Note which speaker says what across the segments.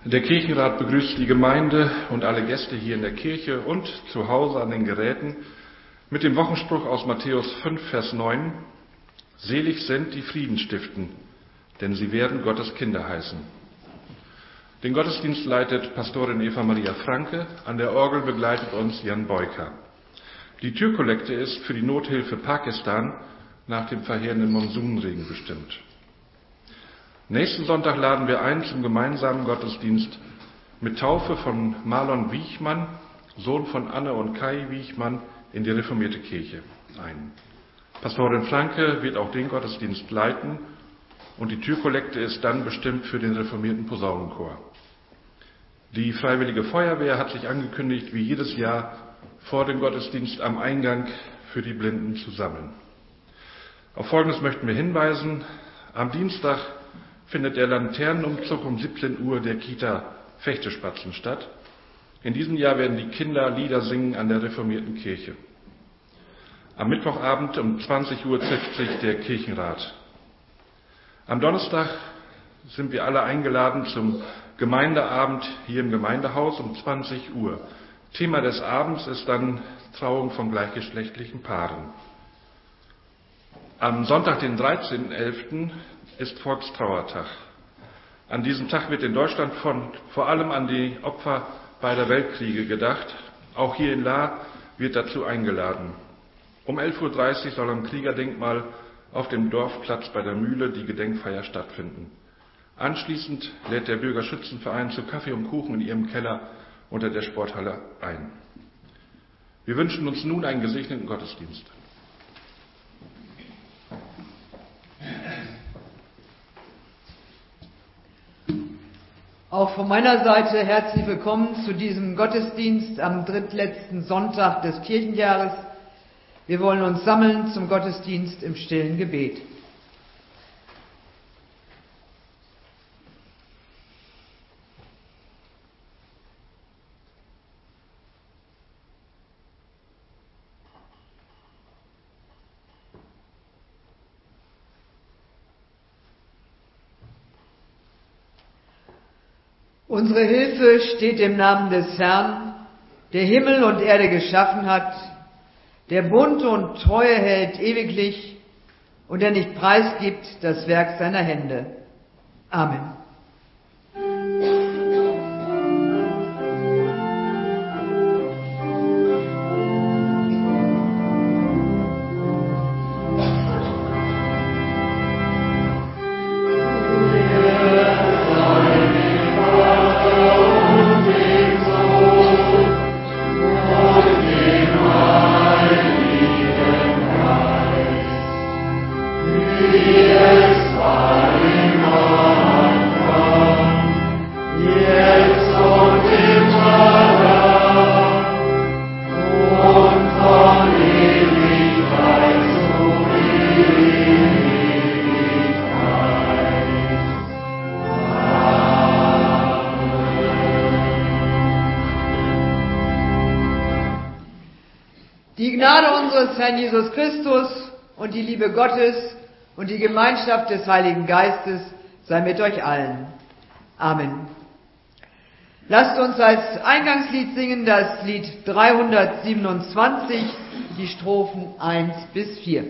Speaker 1: Der Kirchenrat begrüßt die Gemeinde und alle Gäste hier in der Kirche und zu Hause an den Geräten mit dem Wochenspruch aus Matthäus 5, Vers 9. Selig sind, die Frieden stiften, denn sie werden Gottes Kinder heißen. Den Gottesdienst leitet Pastorin Eva Maria Franke, an der Orgel begleitet uns Jan Beuker. Die Türkollekte ist für die Nothilfe Pakistan nach dem verheerenden Monsunregen bestimmt. Nächsten Sonntag laden wir ein zum gemeinsamen Gottesdienst mit Taufe von Marlon Wiechmann, Sohn von Anne und Kai Wiechmann, in die reformierte Kirche ein. Pastorin Franke wird auch den Gottesdienst leiten und die Türkollekte ist dann bestimmt für den reformierten Posaunenchor. Die Freiwillige Feuerwehr hat sich angekündigt, wie jedes Jahr vor dem Gottesdienst am Eingang für die Blinden zu sammeln. Auf Folgendes möchten wir hinweisen. Am Dienstag findet der Laternenumzug um 17 Uhr der Kita Fechtespatzen statt. In diesem Jahr werden die Kinder Lieder singen an der reformierten Kirche. Am Mittwochabend um 20 Uhr trifft sich der Kirchenrat. Am Donnerstag sind wir alle eingeladen zum Gemeindeabend hier im Gemeindehaus um 20 Uhr. Thema des Abends ist dann Trauung von gleichgeschlechtlichen Paaren. Am Sonntag, den 13.11., ist Volkstrauertag. An diesem Tag wird in Deutschland vor allem an die Opfer beider Weltkriege gedacht. Auch hier in Lahr wird dazu eingeladen. Um 11.30 Uhr soll am Kriegerdenkmal auf dem Dorfplatz bei der Mühle die Gedenkfeier stattfinden. Anschließend lädt der Bürgerschützenverein zu Kaffee und Kuchen in ihrem Keller unter der Sporthalle ein. Wir wünschen uns nun einen gesegneten Gottesdienst.
Speaker 2: Auch von meiner Seite herzlich willkommen zu diesem Gottesdienst am drittletzten Sonntag des Kirchenjahres. Wir wollen uns sammeln zum Gottesdienst im stillen Gebet. Unsere Hilfe steht im Namen des Herrn, der Himmel und Erde geschaffen hat, der Bund und Treue hält ewiglich und der nicht preisgibt das Werk seiner Hände. Amen. Die Gnade unseres Herrn Jesus Christus und die Liebe Gottes und die Gemeinschaft des Heiligen Geistes sei mit euch allen. Amen. Lasst uns als Eingangslied singen das Lied 327, die Strophen 1 bis 4.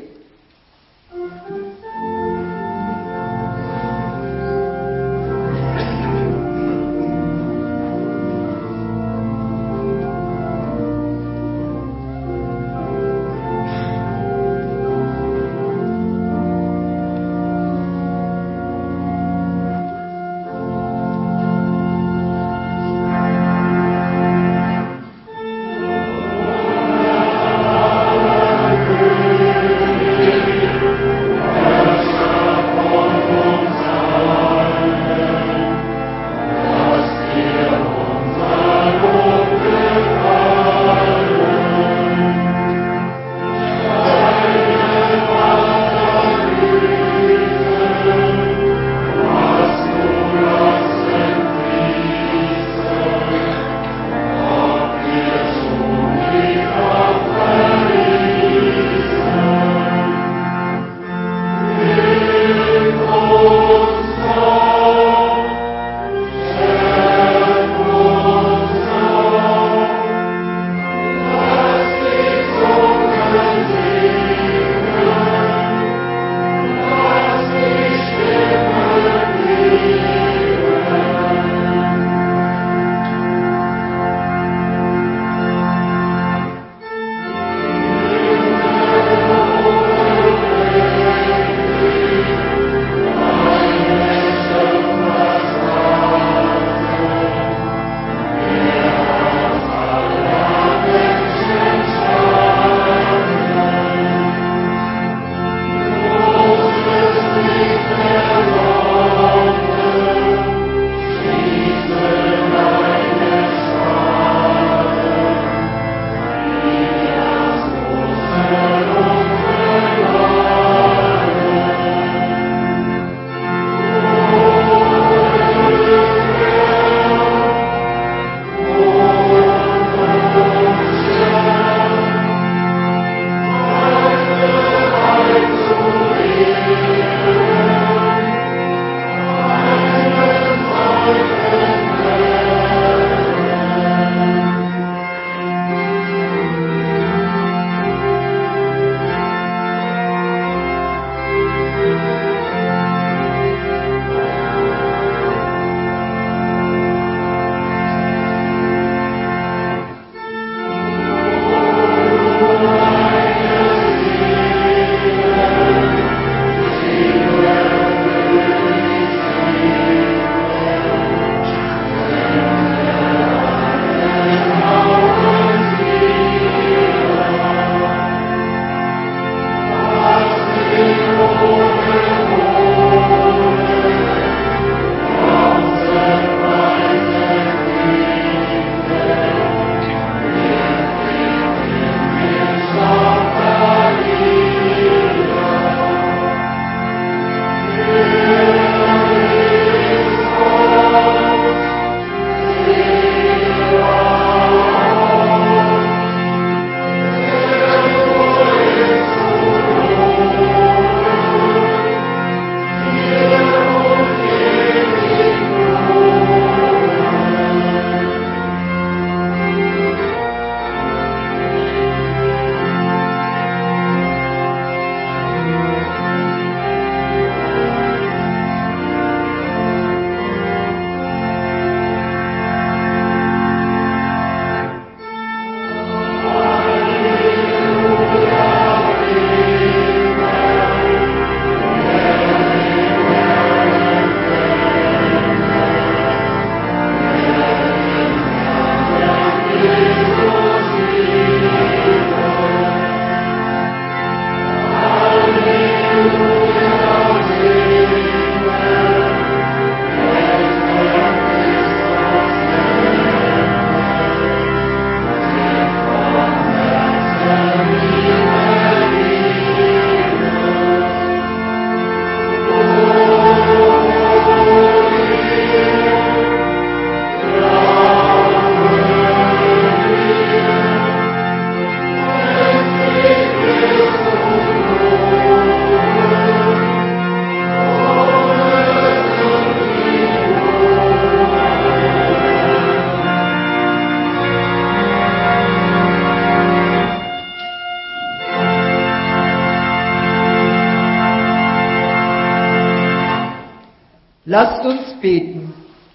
Speaker 2: Lasst uns beten.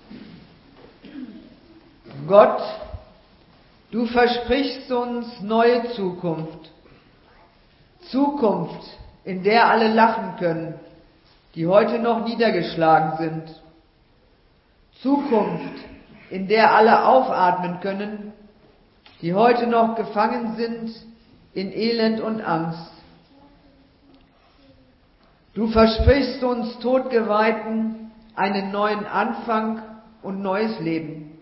Speaker 2: Gott, du versprichst uns neue Zukunft. Zukunft, in der alle lachen können, die heute noch niedergeschlagen sind. Zukunft, in der alle aufatmen können, die heute noch gefangen sind in Elend und Angst. Du versprichst uns Todgeweihten einen neuen Anfang und neues Leben.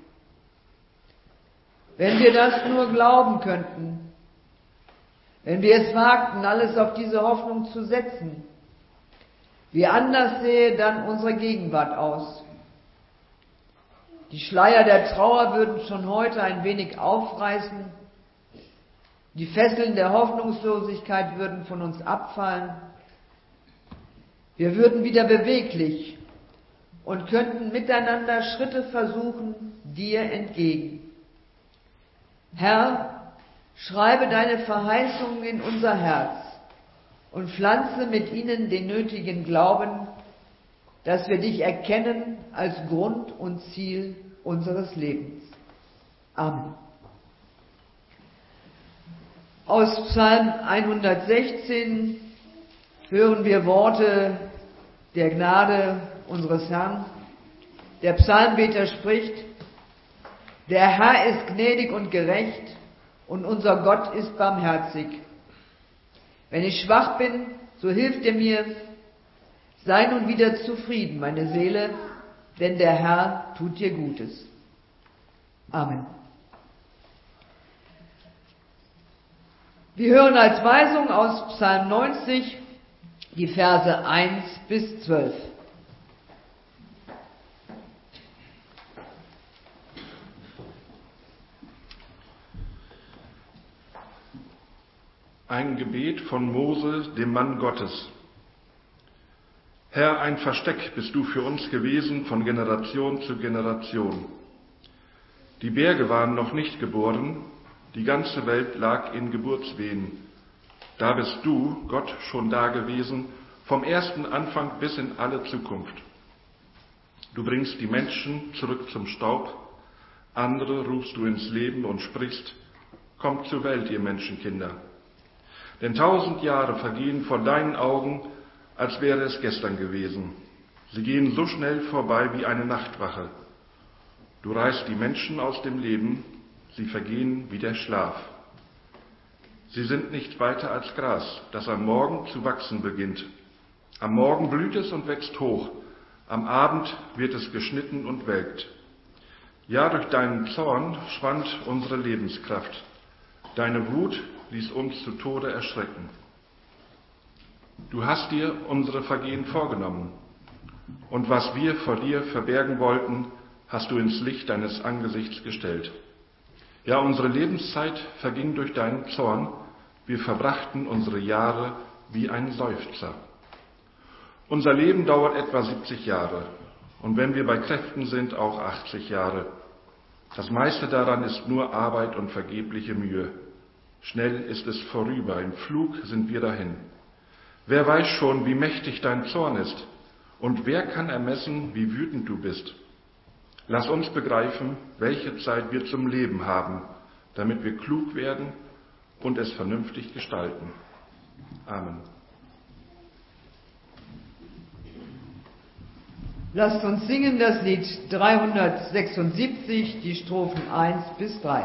Speaker 2: Wenn wir das nur glauben könnten, wenn wir es wagten, alles auf diese Hoffnung zu setzen, wie anders sähe dann unsere Gegenwart aus? Die Schleier der Trauer würden schon heute ein wenig aufreißen, die Fesseln der Hoffnungslosigkeit würden von uns abfallen, wir würden wieder beweglich und könnten miteinander Schritte versuchen, dir entgegen. Herr, schreibe deine Verheißungen in unser Herz und pflanze mit ihnen den nötigen Glauben, dass wir dich erkennen als Grund und Ziel unseres Lebens. Amen. Aus Psalm 116 hören wir Worte der Gnade unseres Herrn. Der Psalmbeter spricht: Der Herr ist gnädig und gerecht und unser Gott ist barmherzig. Wenn ich schwach bin, so hilft er mir. Sei nun wieder zufrieden, meine Seele, denn der Herr tut dir Gutes. Amen. Wir hören als Weisung aus Psalm 90 die Verse 1 bis 12.
Speaker 1: Ein Gebet von Mose, dem Mann Gottes. Herr, ein Versteck bist du für uns gewesen von Generation zu Generation. Die Berge waren noch nicht geboren, die ganze Welt lag in Geburtswehen. Da bist du, Gott, schon da gewesen, vom ersten Anfang bis in alle Zukunft. Du bringst die Menschen zurück zum Staub, andere rufst du ins Leben und sprichst: Kommt zur Welt, ihr Menschenkinder. Denn 1000 Jahre vergehen vor deinen Augen, als wäre es gestern gewesen. Sie gehen so schnell vorbei wie eine Nachtwache. Du reißt die Menschen aus dem Leben, sie vergehen wie der Schlaf. Sie sind nicht weiter als Gras, das am Morgen zu wachsen beginnt. Am Morgen blüht es und wächst hoch, am Abend wird es geschnitten und welkt. Ja, durch deinen Zorn schwand unsere Lebenskraft. Deine Wut ließ uns zu Tode erschrecken. Du hast dir unsere Vergehen vorgenommen, und was wir vor dir verbergen wollten, hast du ins Licht deines Angesichts gestellt. Ja, unsere Lebenszeit verging durch deinen Zorn, wir verbrachten unsere Jahre wie ein Seufzer. Unser Leben dauert etwa 70 Jahre, und wenn wir bei Kräften sind, auch 80 Jahre. Das meiste daran ist nur Arbeit und vergebliche Mühe. Schnell ist es vorüber, im Flug sind wir dahin. Wer weiß schon, wie mächtig dein Zorn ist, und wer kann ermessen, wie wütend du bist? Lass uns begreifen, welche Zeit wir zum Leben haben, damit wir klug werden und es vernünftig gestalten. Amen.
Speaker 2: Lasst uns singen das Lied 376, die Strophen 1 bis 3.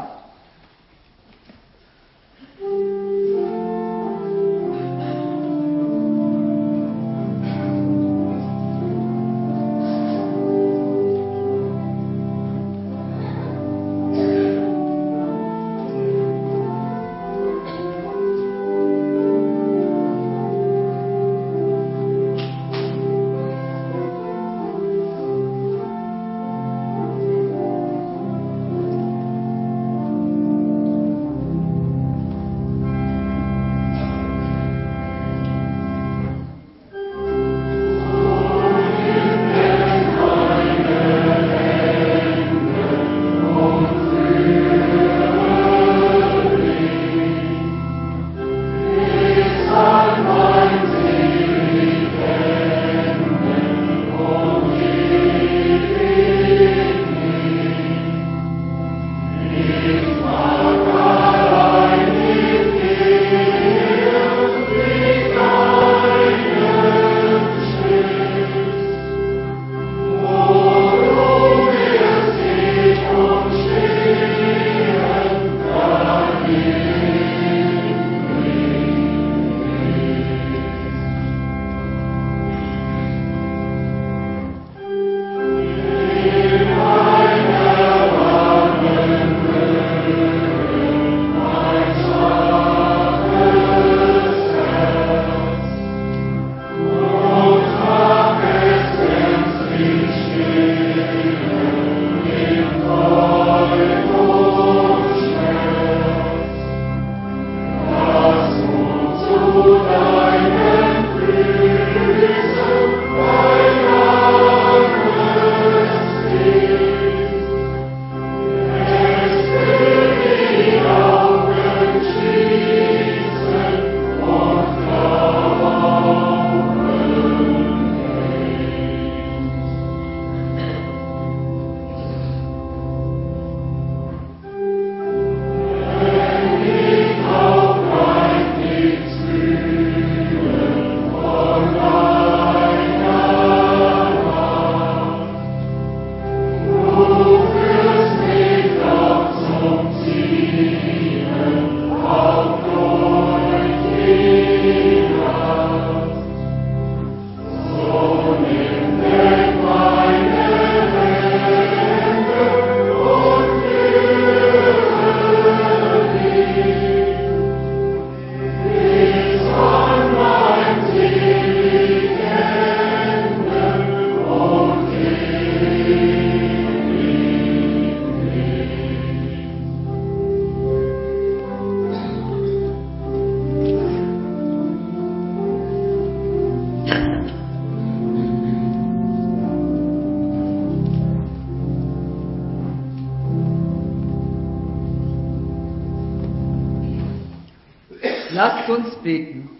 Speaker 2: Lasst uns beten.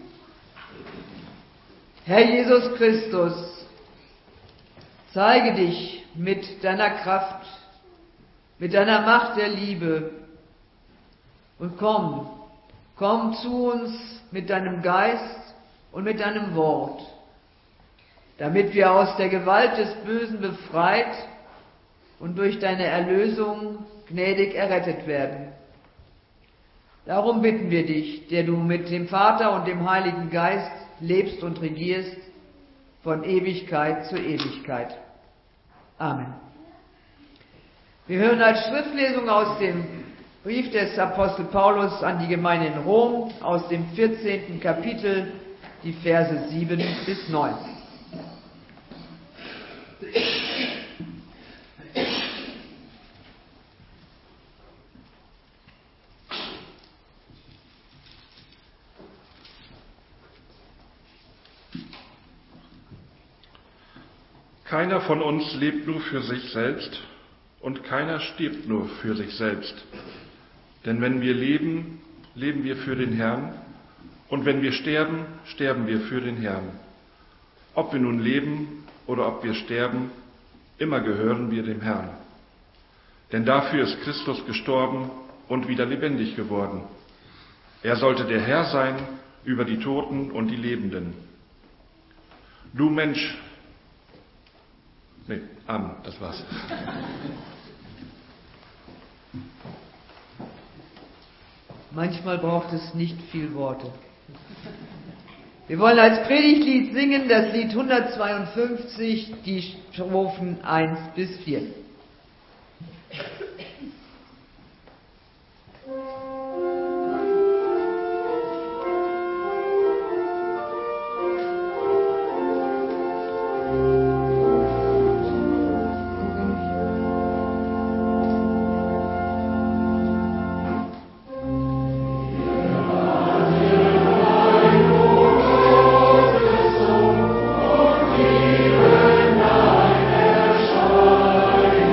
Speaker 2: Herr Jesus Christus, zeige dich mit deiner Kraft, mit deiner Macht der Liebe und komm zu uns mit deinem Geist und mit deinem Wort, damit wir aus der Gewalt des Bösen befreit und durch deine Erlösung gnädig errettet werden. Darum bitten wir dich, der du mit dem Vater und dem Heiligen Geist lebst und regierst, von Ewigkeit zu Ewigkeit. Amen. Wir hören als Schriftlesung aus dem Brief des Apostel Paulus an die Gemeinde in Rom aus dem 14. Kapitel, die Verse 7 bis 9.
Speaker 1: Keiner von uns lebt nur für sich selbst und keiner stirbt nur für sich selbst. Denn wenn wir leben, leben wir für den Herrn, und wenn wir sterben, sterben wir für den Herrn. Ob wir nun leben oder ob wir sterben, immer gehören wir dem Herrn. Denn dafür ist Christus gestorben und wieder lebendig geworden. Er sollte der Herr sein über die Toten und die Lebenden. Du Mensch, Amen, das war's.
Speaker 2: Manchmal braucht es nicht viel Worte. Wir wollen als Predigtlied singen das Lied 152, die Strophen 1 bis 4.
Speaker 3: Liebe, nein, erscheint.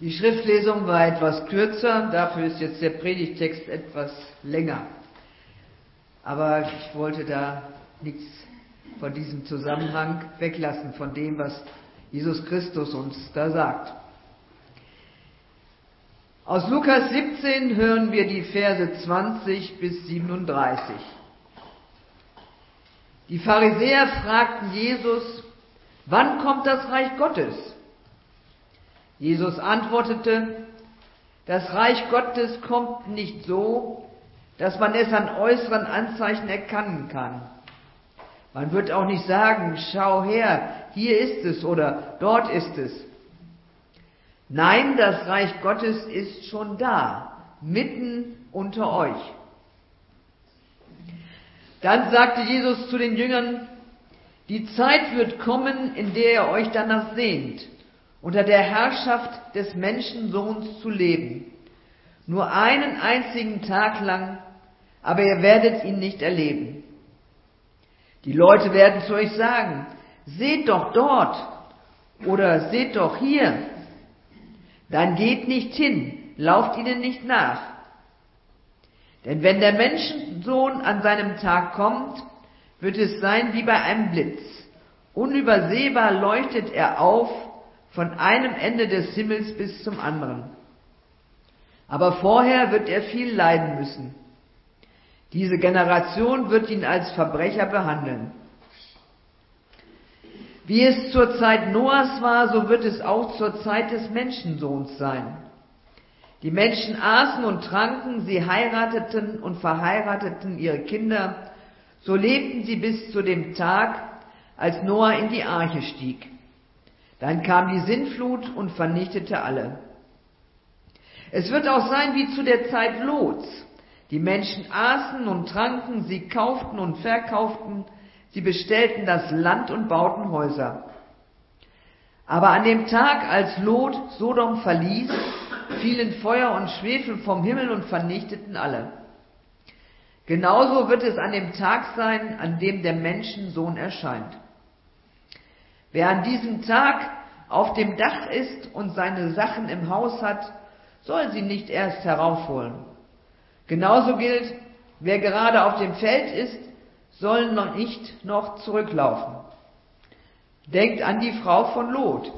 Speaker 2: Die Schriftlesung war etwas kürzer, dafür ist jetzt der Predigtext etwas länger. Aber ich wollte da nichts von diesem Zusammenhang weglassen, von dem, was Jesus Christus uns da sagt. Aus Lukas 17 hören wir die Verse 20 bis 37. Die Pharisäer fragten Jesus: Wann kommt das Reich Gottes? Jesus antwortete: Das Reich Gottes kommt nicht so, dass man es an äußeren Anzeichen erkennen kann. Man wird auch nicht sagen: Schau her, hier ist es oder dort ist es. Nein, das Reich Gottes ist schon da, mitten unter euch. Dann sagte Jesus zu den Jüngern: Die Zeit wird kommen, in der ihr euch danach sehnt, unter der Herrschaft des Menschensohns zu leben. Nur einen einzigen Tag lang, aber ihr werdet ihn nicht erleben. Die Leute werden zu euch sagen: Seht doch dort oder seht doch hier. Dann geht nicht hin, lauft ihnen nicht nach. Denn wenn der Menschensohn an seinem Tag kommt, wird es sein wie bei einem Blitz. Unübersehbar leuchtet er auf, von einem Ende des Himmels bis zum anderen. Aber vorher wird er viel leiden müssen. Diese Generation wird ihn als Verbrecher behandeln. Wie es zur Zeit Noahs war, so wird es auch zur Zeit des Menschensohns sein. Die Menschen aßen und tranken, sie heirateten und verheirateten ihre Kinder. So lebten sie bis zu dem Tag, als Noah in die Arche stieg. Dann kam die Sintflut und vernichtete alle. Es wird auch sein wie zu der Zeit Lots. Die Menschen aßen und tranken, sie kauften und verkauften, sie bestellten das Land und bauten Häuser. Aber an dem Tag, als Lot Sodom verließ, fielen Feuer und Schwefel vom Himmel und vernichteten alle. Genauso wird es an dem Tag sein, an dem der Menschensohn erscheint. Wer an diesem Tag auf dem Dach ist und seine Sachen im Haus hat, soll sie nicht erst heraufholen. Genauso gilt, wer gerade auf dem Feld ist, soll noch nicht noch zurücklaufen. Denkt an die Frau von Lot.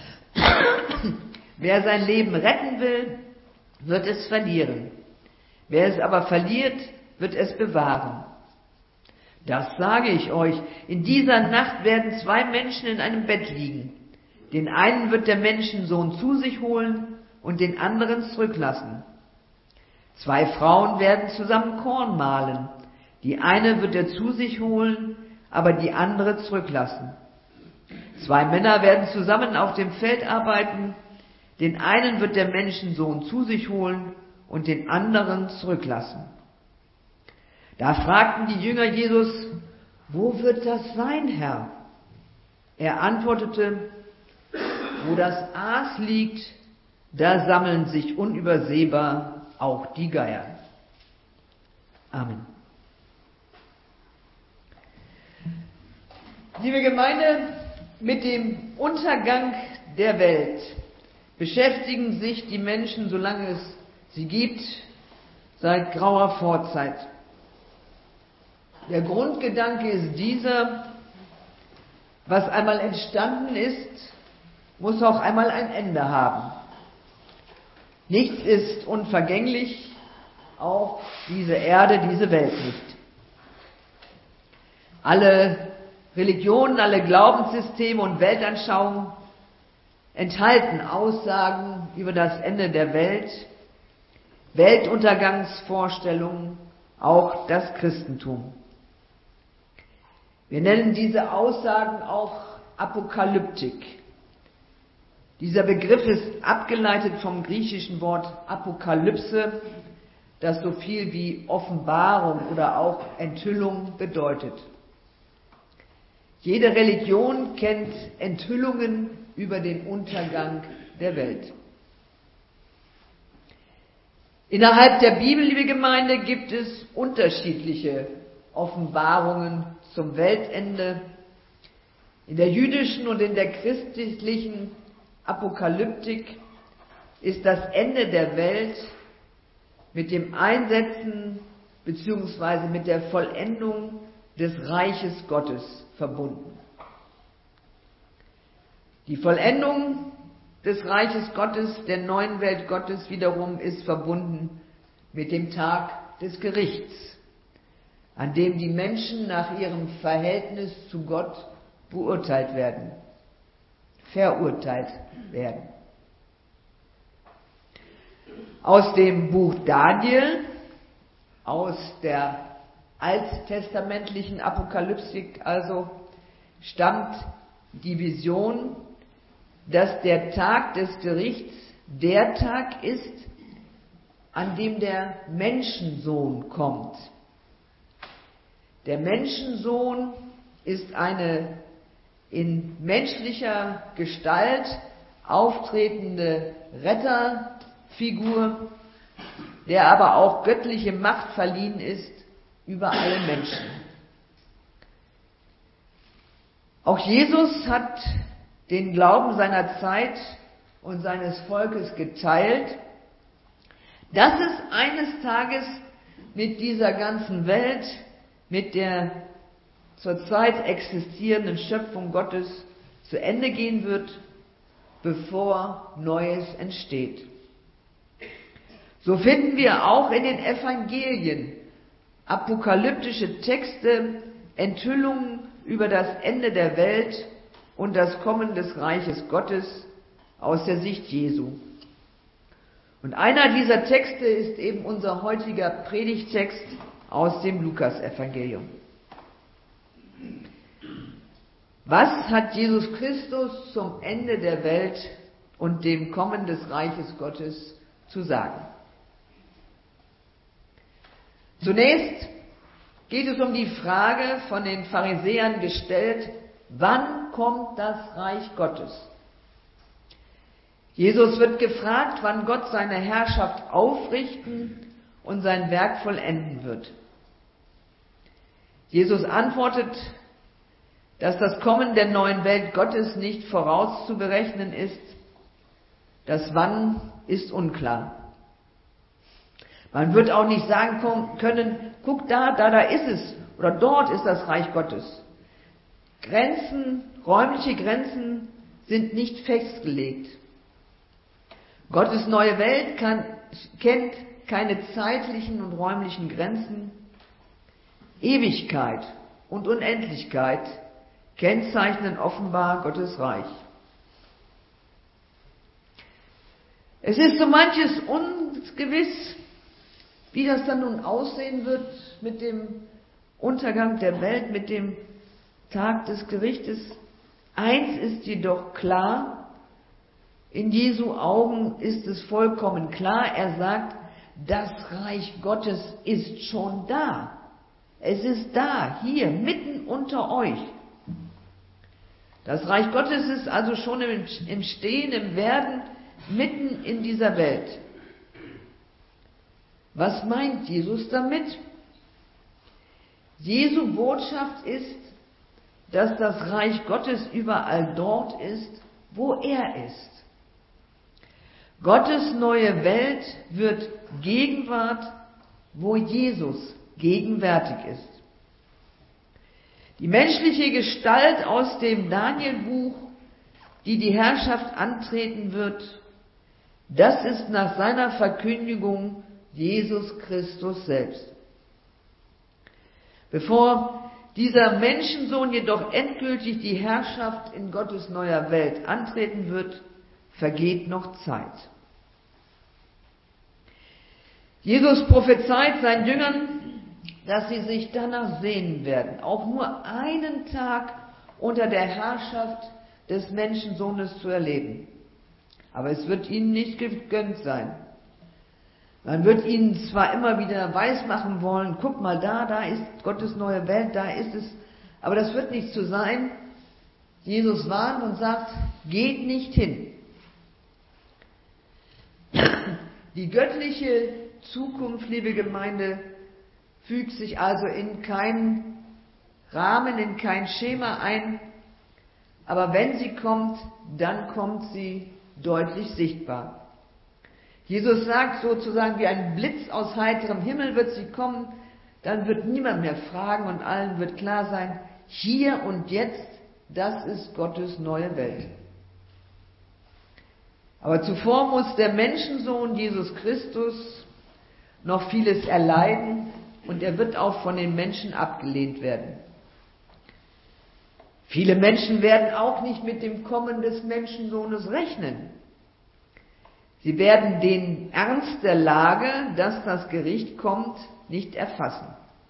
Speaker 2: Wer sein Leben retten will, wird es verlieren. Wer es aber verliert, wird es bewahren. Das sage ich euch, in dieser Nacht werden 2 Menschen in einem Bett liegen. Den einen wird der Menschensohn zu sich holen und den anderen zurücklassen. 2 Frauen werden zusammen Korn mahlen. Die eine wird er zu sich holen, aber die andere zurücklassen. 2 Männer werden zusammen auf dem Feld arbeiten. Den einen wird der Menschensohn zu sich holen und den anderen zurücklassen. Da fragten die Jünger Jesus: Wo wird das sein, Herr? Er antwortete: Wo das Aas liegt, da sammeln sich unübersehbar auch die Geier. Amen. Liebe Gemeinde, mit dem Untergang der Welt beschäftigen sich die Menschen, solange es sie gibt, seit grauer Vorzeit. Der Grundgedanke ist dieser: Was einmal entstanden ist, muss auch einmal ein Ende haben. Nichts ist unvergänglich, auch diese Erde, diese Welt nicht. Alle Religionen, alle Glaubenssysteme und Weltanschauungen enthalten Aussagen über das Ende der Welt, Weltuntergangsvorstellungen, auch das Christentum. Wir nennen diese Aussagen auch Apokalyptik. Dieser Begriff ist abgeleitet vom griechischen Wort Apokalypse, das so viel wie Offenbarung oder auch Enthüllung bedeutet. Jede Religion kennt Enthüllungen über den Untergang der Welt. Innerhalb der Bibel, liebe Gemeinde, gibt es unterschiedliche Offenbarungen zum Weltende. In der jüdischen und in der christlichen Apokalyptik ist das Ende der Welt mit dem Einsetzen bzw. mit der Vollendung des Reiches Gottes verbunden. Die Vollendung des Reiches Gottes, der neuen Welt Gottes wiederum, ist verbunden mit dem Tag des Gerichts, an dem die Menschen nach ihrem Verhältnis zu Gott verurteilt werden. Aus dem Buch Daniel, aus der alttestamentlichen Apokalyptik also, stammt die Vision, dass der Tag des Gerichts der Tag ist, an dem der Menschensohn kommt. Der Menschensohn ist eine in menschlicher Gestalt auftretende Retterfigur, der aber auch göttliche Macht verliehen ist über alle Menschen. Auch Jesus hat den Glauben seiner Zeit und seines Volkes geteilt, dass es eines Tages mit dieser ganzen Welt, mit der zurzeit existierenden Schöpfung Gottes zu Ende gehen wird, bevor Neues entsteht. So finden wir auch in den Evangelien apokalyptische Texte, Enthüllungen über das Ende der Welt und das Kommen des Reiches Gottes aus der Sicht Jesu. Und einer dieser Texte ist eben unser heutiger Predigttext aus dem Lukasevangelium. Was hat Jesus Christus zum Ende der Welt und dem Kommen des Reiches Gottes zu sagen? Zunächst geht es um die Frage, von den Pharisäern gestellt: Wann kommt das Reich Gottes? Jesus wird gefragt, wann Gott seine Herrschaft aufrichten und sein Werk vollenden wird. Jesus antwortet, dass das Kommen der neuen Welt Gottes nicht vorauszuberechnen ist. Das Wann ist unklar. Man wird auch nicht sagen können, guck da ist es, oder dort ist das Reich Gottes. Räumliche Grenzen sind nicht festgelegt. Gottes neue Welt kennt keine zeitlichen und räumlichen Grenzen. Ewigkeit und Unendlichkeit kennzeichnen offenbar Gottes Reich. Es ist so manches ungewiss, wie das dann nun aussehen wird mit dem Untergang der Welt, mit dem Tag des Gerichtes. Eins ist jedoch klar: In Jesu Augen ist es vollkommen klar. Er sagt, das Reich Gottes ist schon da. Es ist da, hier, mitten unter euch. Das Reich Gottes ist also schon im Stehen, im Werden, mitten in dieser Welt. Was meint Jesus damit? Jesu Botschaft ist, dass das Reich Gottes überall dort ist, wo er ist. Gottes neue Welt wird Gegenwart, wo Jesus gegenwärtig ist. Die menschliche Gestalt aus dem Danielbuch, die die Herrschaft antreten wird, das ist nach seiner Verkündigung Jesus Christus selbst. Bevor dieser Menschensohn jedoch endgültig die Herrschaft in Gottes neuer Welt antreten wird, vergeht noch Zeit. Jesus prophezeit seinen Jüngern, dass sie sich danach sehnen werden, auch nur einen Tag unter der Herrschaft des Menschensohnes zu erleben. Aber es wird ihnen nicht gegönnt sein. Man wird ihnen zwar immer wieder weismachen wollen, guck mal da ist Gottes neue Welt, da ist es, aber das wird nicht so sein. Jesus warnt und sagt, geht nicht hin. Die göttliche Zukunft, liebe Gemeinde, fügt sich also in keinen Rahmen, in kein Schema ein, aber wenn sie kommt, dann kommt sie deutlich sichtbar. Jesus sagt sozusagen, wie ein Blitz aus heiterem Himmel wird sie kommen, dann wird niemand mehr fragen und allen wird klar sein, hier und jetzt, das ist Gottes neue Welt. Aber zuvor muss der Menschensohn Jesus Christus noch vieles erleiden und er wird auch von den Menschen abgelehnt werden. Viele Menschen werden auch nicht mit dem Kommen des Menschensohnes rechnen. Sie werden den Ernst der Lage, dass das Gericht kommt, nicht erfassen.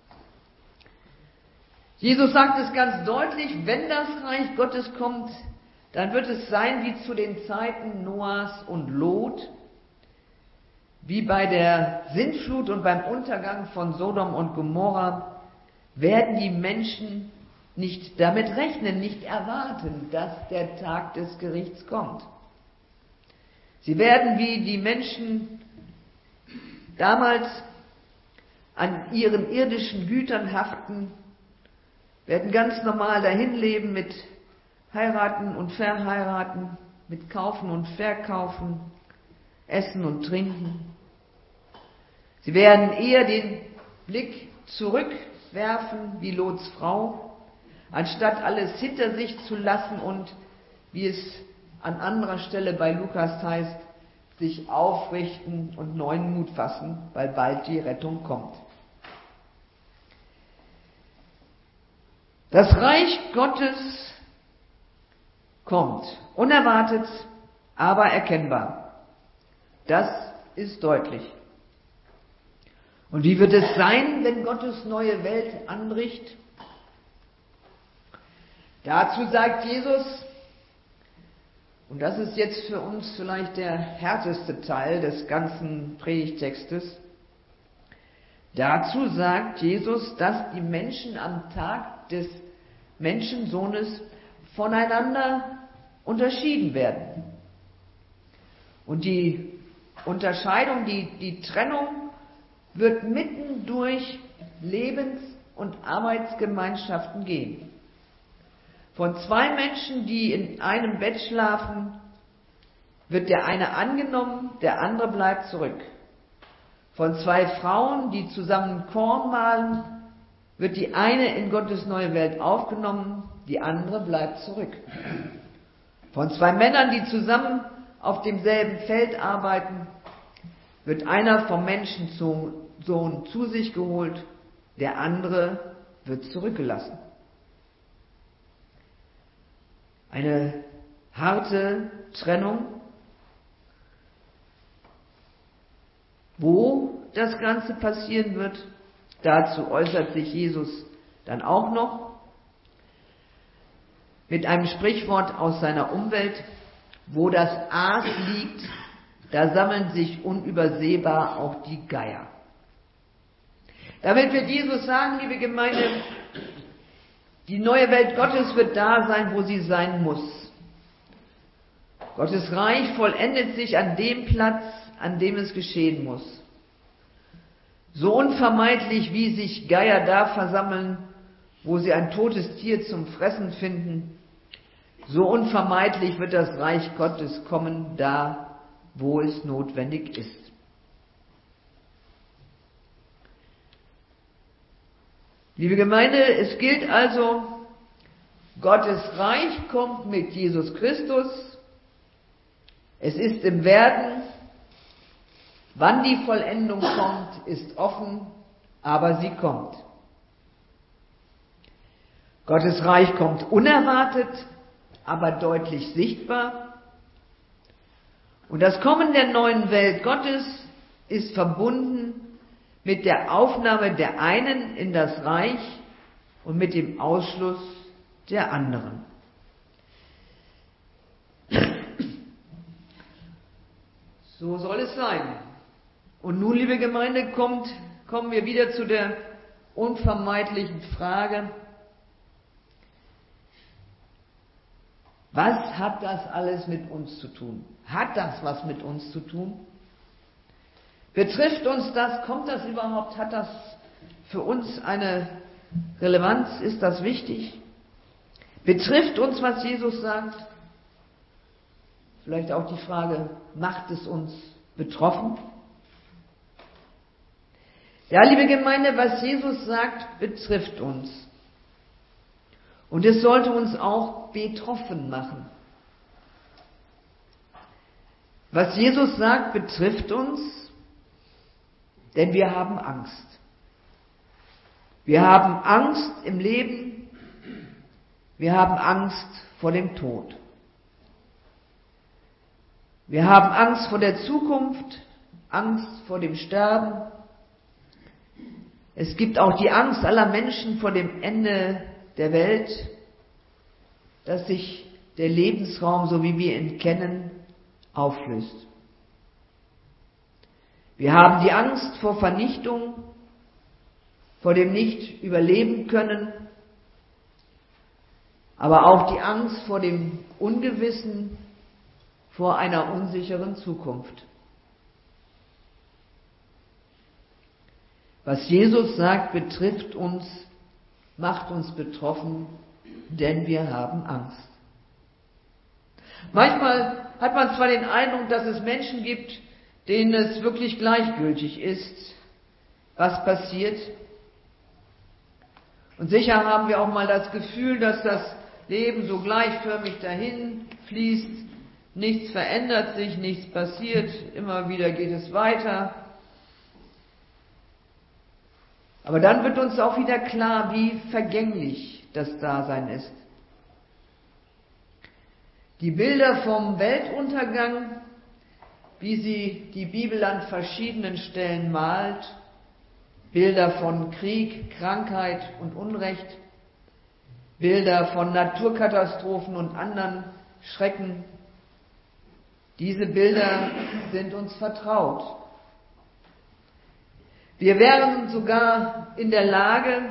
Speaker 2: Jesus sagt es ganz deutlich, wenn das Reich Gottes kommt, dann wird es sein wie zu den Zeiten Noahs und Lot, wie bei der Sintflut und beim Untergang von Sodom und Gomorra, werden die Menschen nicht damit rechnen, nicht erwarten, dass der Tag des Gerichts kommt. Sie werden wie die Menschen damals an ihren irdischen Gütern haften, werden ganz normal dahin leben mit Heiraten und Verheiraten, mit Kaufen und Verkaufen, Essen und Trinken. Sie werden eher den Blick zurückwerfen wie Lots Frau, anstatt alles hinter sich zu lassen und, wie es an anderer Stelle bei Lukas heißt, sich aufrichten und neuen Mut fassen, weil bald die Rettung kommt. Das Reich Gottes kommt, unerwartet, aber erkennbar. Das ist deutlich. Und wie wird es sein, wenn Gottes neue Welt anbricht? Dazu sagt Jesus, und das ist jetzt für uns vielleicht der härteste Teil des ganzen Predigtextes, dazu sagt Jesus, dass die Menschen am Tag des Menschensohnes voneinander unterschieden werden. Und die Unterscheidung, die Trennung wird mitten durch Lebens- und Arbeitsgemeinschaften gehen. Von zwei Menschen, die in einem Bett schlafen, wird der eine angenommen, der andere bleibt zurück. Von zwei Frauen, die zusammen Korn mahlen, wird die eine in Gottes neue Welt aufgenommen, die andere bleibt zurück. Von zwei Männern, die zusammen auf demselben Feld arbeiten, wird einer vom Menschensohn zu sich geholt, der andere wird zurückgelassen. Eine harte Trennung, wo das Ganze passieren wird, dazu äußert sich Jesus dann auch noch mit einem Sprichwort aus seiner Umwelt: Wo das Aas liegt, da sammeln sich unübersehbar auch die Geier. Damit wird Jesus sagen, liebe Gemeinde, die neue Welt Gottes wird da sein, wo sie sein muss. Gottes Reich vollendet sich an dem Platz, an dem es geschehen muss. So unvermeidlich, wie sich Geier da versammeln, wo sie ein totes Tier zum Fressen finden, so unvermeidlich wird das Reich Gottes kommen, da, wo es notwendig ist. Liebe Gemeinde, es gilt also, Gottes Reich kommt mit Jesus Christus. Es ist im Werden. Wann die Vollendung kommt, ist offen, aber sie kommt. Gottes Reich kommt unerwartet, aber deutlich sichtbar. Und das Kommen der neuen Welt Gottes ist verbunden mit der Aufnahme der einen in das Reich und mit dem Ausschluss der anderen. So soll es sein. Und nun, liebe Gemeinde, kommen wir wieder zu der unvermeidlichen Frage: Was hat das alles mit uns zu tun? Hat das was mit uns zu tun? Betrifft uns das? Kommt das überhaupt? Hat das für uns eine Relevanz? Ist das wichtig? Betrifft uns, was Jesus sagt? Vielleicht auch die Frage, macht es uns betroffen? Ja, liebe Gemeinde, was Jesus sagt, betrifft uns. Und es sollte uns auch betroffen machen. Was Jesus sagt, betrifft uns, denn wir haben Angst. Wir haben Angst im Leben, wir haben Angst vor dem Tod. Wir haben Angst vor der Zukunft, Angst vor dem Sterben. Es gibt auch die Angst aller Menschen vor dem Ende der Welt, dass sich der Lebensraum, so wie wir ihn kennen, auflöst. Wir haben die Angst vor Vernichtung, vor dem Nicht-Überleben können, aber auch die Angst vor dem Ungewissen, vor einer unsicheren Zukunft. Was Jesus sagt, betrifft uns, macht uns betroffen, denn wir haben Angst. Manchmal hat man zwar den Eindruck, dass es Menschen gibt, denen es wirklich gleichgültig ist, was passiert. Und sicher haben wir auch mal das Gefühl, dass das Leben so gleichförmig dahin fließt, nichts verändert sich, nichts passiert, immer wieder geht es weiter. Aber dann wird uns auch wieder klar, wie vergänglich das Dasein ist. Die Bilder vom Weltuntergang, wie sie die Bibel an verschiedenen Stellen malt, Bilder von Krieg, Krankheit und Unrecht, Bilder von Naturkatastrophen und anderen Schrecken, diese Bilder sind uns vertraut. Wir wären sogar in der Lage,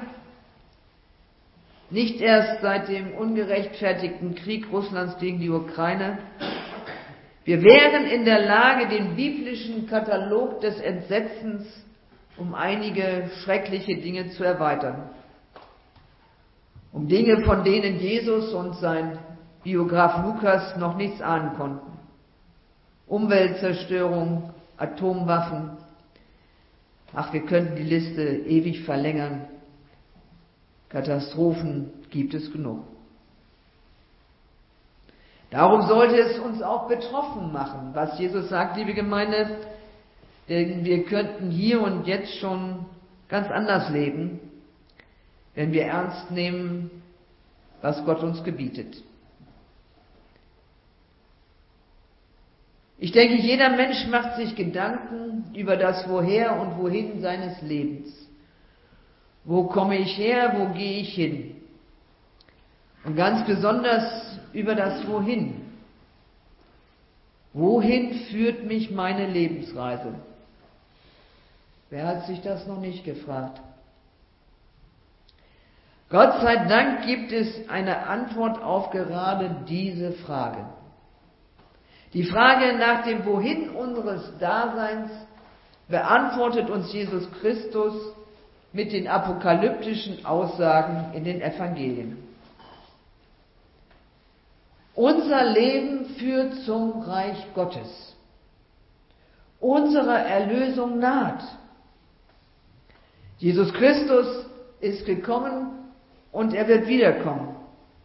Speaker 2: nicht erst seit dem ungerechtfertigten Krieg Russlands gegen die Ukraine, wir wären in der Lage, den biblischen Katalog des Entsetzens um einige schreckliche Dinge zu erweitern. Um Dinge, von denen Jesus und sein Biograf Lukas noch nichts ahnen konnten. Umweltzerstörung, Atomwaffen. Ach, wir könnten die Liste ewig verlängern. Katastrophen gibt es genug. Darum sollte es uns auch betroffen machen, was Jesus sagt, liebe Gemeinde, denn wir könnten hier und jetzt schon ganz anders leben, wenn wir ernst nehmen, was Gott uns gebietet. Ich denke, jeder Mensch macht sich Gedanken über das Woher und Wohin seines Lebens. Wo komme ich her, wo gehe ich hin? Und ganz besonders über das Wohin. Wohin führt mich meine Lebensreise? Wer hat sich das noch nicht gefragt? Gott sei Dank gibt es eine Antwort auf gerade diese Frage. Die Frage nach dem Wohin unseres Daseins beantwortet uns Jesus Christus mit den apokalyptischen Aussagen in den Evangelien. Unser Leben führt zum Reich Gottes. Unsere Erlösung naht. Jesus Christus ist gekommen und er wird wiederkommen.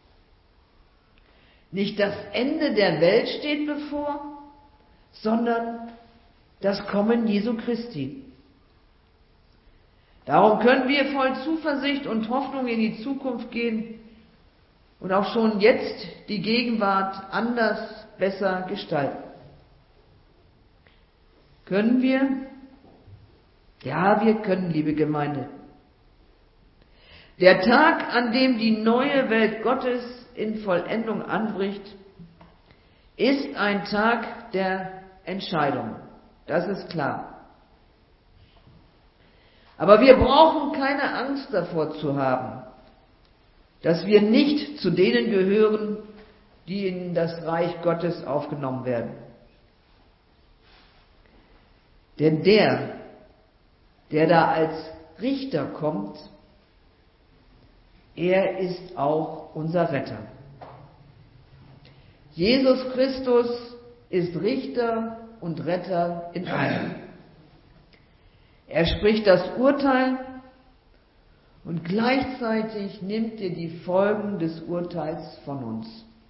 Speaker 2: Nicht das Ende der Welt steht bevor, sondern das Kommen Jesu Christi. Darum können wir voll Zuversicht und Hoffnung in die Zukunft gehen und auch schon jetzt die Gegenwart anders, besser gestalten. Können wir? Ja, wir können, liebe Gemeinde. Der Tag, an dem die neue Welt Gottes in Vollendung anbricht, ist ein Tag der Entscheidung. Das ist klar. Aber wir brauchen keine Angst davor zu haben, dass wir nicht zu denen gehören, die in das Reich Gottes aufgenommen werden. Denn der da als Richter kommt, er ist auch unser Retter. Jesus Christus ist Richter und Retter in einem. Er spricht das Urteil und gleichzeitig nimmt er die Folgen des Urteils von uns.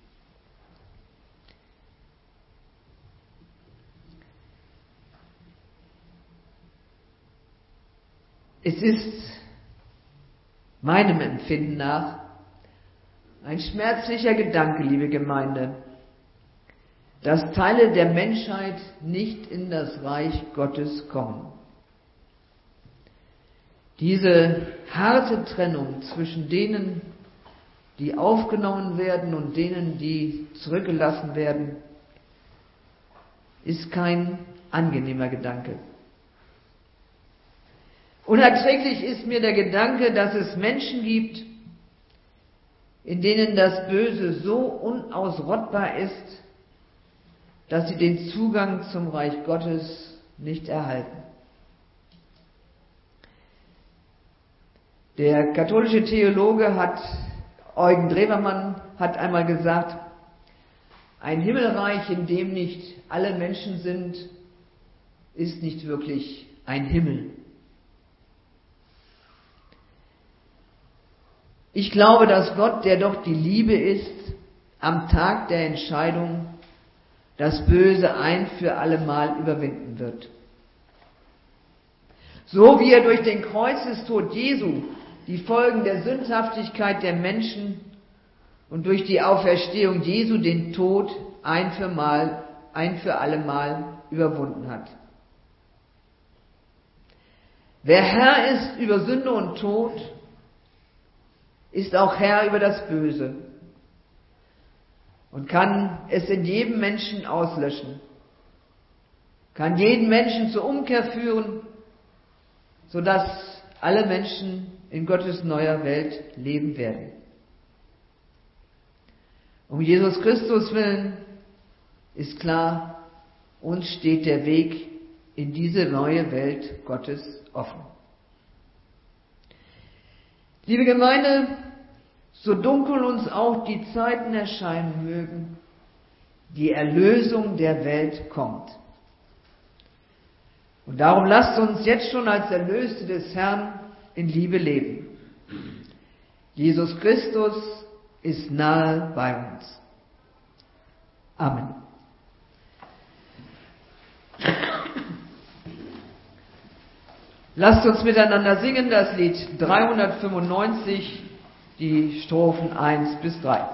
Speaker 2: Es ist meinem Empfinden nach ein schmerzlicher Gedanke, liebe Gemeinde, dass Teile der Menschheit nicht in das Reich Gottes kommen. Diese harte Trennung zwischen denen, die aufgenommen werden und denen, die zurückgelassen werden, ist kein angenehmer Gedanke. Unerträglich ist mir der Gedanke, dass es Menschen gibt, in denen das Böse so unausrottbar ist, dass sie den Zugang zum Reich Gottes nicht erhalten. Der katholische Theologe Eugen Drewermann hat einmal gesagt, ein Himmelreich, in dem nicht alle Menschen sind, ist nicht wirklich ein Himmel. Ich glaube, dass Gott, der doch die Liebe ist, am Tag der Entscheidung das Böse ein für allemal überwinden wird. So wie er durch den Kreuzestod Jesu die Folgen der Sündhaftigkeit der Menschen und durch die Auferstehung Jesu den Tod ein für allemal überwunden hat. Wer Herr ist über Sünde und Tod, ist auch Herr über das Böse und kann es in jedem Menschen auslöschen, kann jeden Menschen zur Umkehr führen, sodass alle Menschen in Gottes neuer Welt leben werden. Um Jesus Christus willen ist klar, uns steht der Weg in diese neue Welt Gottes offen. Liebe Gemeinde, so dunkel uns auch die Zeiten erscheinen mögen, die Erlösung der Welt kommt. Und darum lasst uns jetzt schon als Erlöste des Herrn in Liebe leben. Jesus Christus ist nahe bei uns. Amen. Lasst uns miteinander singen das Lied 395, die Strophen 1 bis 3.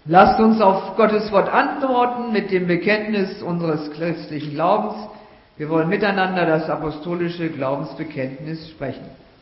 Speaker 2: Lasst uns auf Gottes Wort antworten mit dem Bekenntnis unseres christlichen Glaubens. Wir wollen miteinander das apostolische Glaubensbekenntnis sprechen.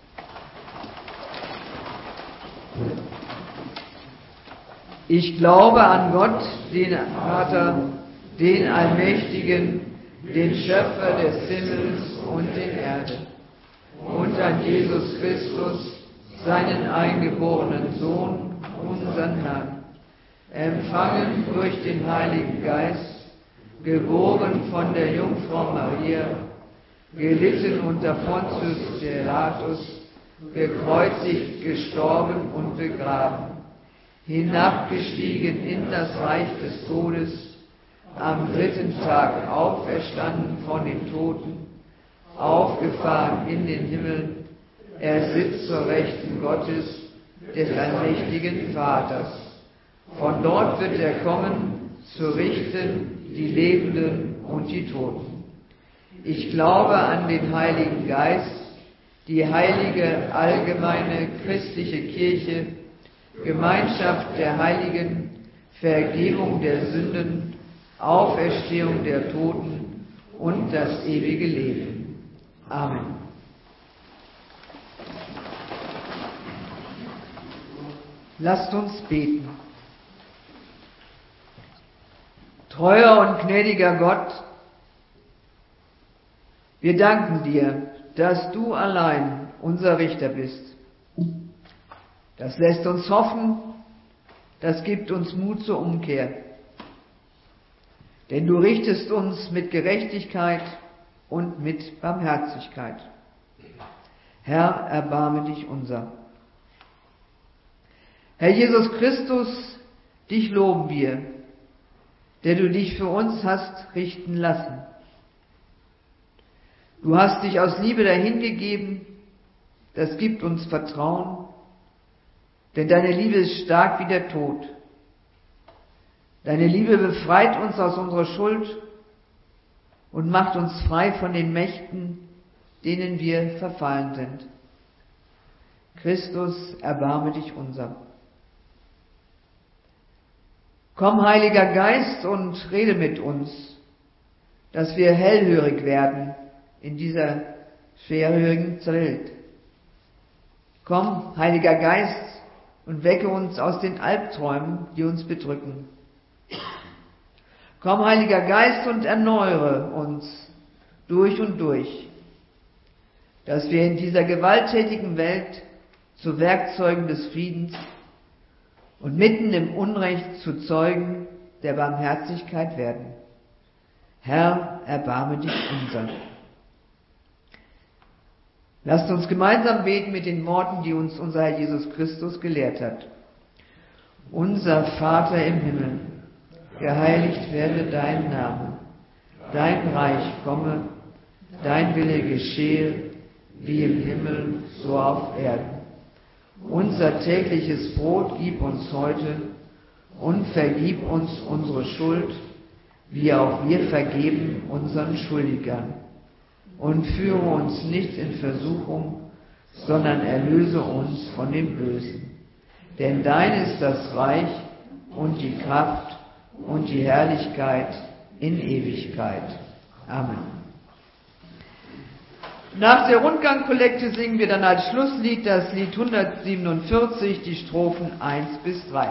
Speaker 2: Ich glaube an Gott, den Vater, den Allmächtigen, den Schöpfer des Himmels und der Erde, und an Jesus Christus, seinen eingeborenen Sohn, unseren Herrn, empfangen durch den Heiligen Geist, geboren von der Jungfrau Maria, gelitten unter Pontius Pilatus, gekreuzigt, gestorben und begraben, hinabgestiegen in das Reich des Todes, am dritten Tag auferstanden von den Toten, aufgefahren in den Himmel, er sitzt zur Rechten Gottes, des allmächtigen Vaters. Von dort wird er kommen, zu richten die Lebenden und die Toten. Ich glaube an den Heiligen Geist, die heilige, allgemeine, christliche Kirche, Gemeinschaft der Heiligen, Vergebung der Sünden, Auferstehung der Toten und das ewige Leben. Amen. Lasst uns beten. Treuer und gnädiger Gott, wir danken dir, dass du allein unser Richter bist. Das lässt uns hoffen, das gibt uns Mut zur Umkehr. Denn du richtest uns mit Gerechtigkeit und mit Barmherzigkeit. Herr, erbarme dich unser. Herr Jesus Christus, dich loben wir, der du dich für uns hast richten lassen. Du hast dich aus Liebe dahingegeben, das gibt uns Vertrauen, denn deine Liebe ist stark wie der Tod. Deine Liebe befreit uns aus unserer Schuld und macht uns frei von den Mächten, denen wir verfallen sind. Christus, erbarme dich unser. Komm, Heiliger Geist, und rede mit uns, dass wir hellhörig werden in dieser schwerhörigen Welt. Komm, Heiliger Geist, und wecke uns aus den Albträumen, die uns bedrücken. Komm, Heiliger Geist, und erneuere uns durch und durch, dass wir in dieser gewalttätigen Welt zu Werkzeugen des Friedens und mitten im Unrecht zu Zeugen der Barmherzigkeit werden. Herr, erbarme dich unser. Lasst uns gemeinsam beten mit den Worten, die uns unser Herr Jesus Christus gelehrt hat. Unser Vater im Himmel, geheiligt werde dein Name, dein Reich komme, dein Wille geschehe, wie im Himmel, so auf Erden. Unser tägliches Brot gib uns heute und vergib uns unsere Schuld, wie auch wir vergeben unseren Schuldigern. Und führe uns nicht in Versuchung, sondern erlöse uns von dem Bösen. Denn dein ist das Reich und die Kraft und die Herrlichkeit in Ewigkeit. Amen. Nach der Rundgangkollekte singen wir dann als Schlusslied das Lied 147, die Strophen 1 bis 3.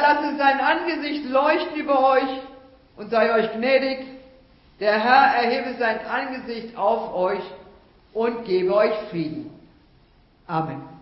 Speaker 2: lasse sein Angesicht leuchten über euch und sei euch gnädig. Der Herr erhebe sein Angesicht auf euch und gebe euch Frieden. Amen.